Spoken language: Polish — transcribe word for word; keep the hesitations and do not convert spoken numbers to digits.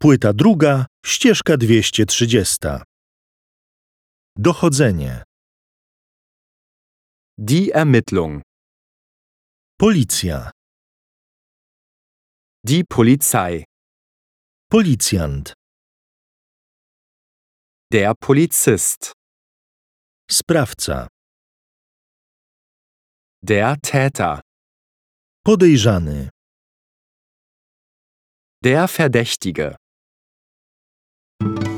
Płyta druga, ścieżka dwieście trzydzieści. Dochodzenie. Die Ermittlung. Policja. Die Polizei. Policjant. Der Polizist. Sprawca. Der Täter. Podejrzany. Der Verdächtige.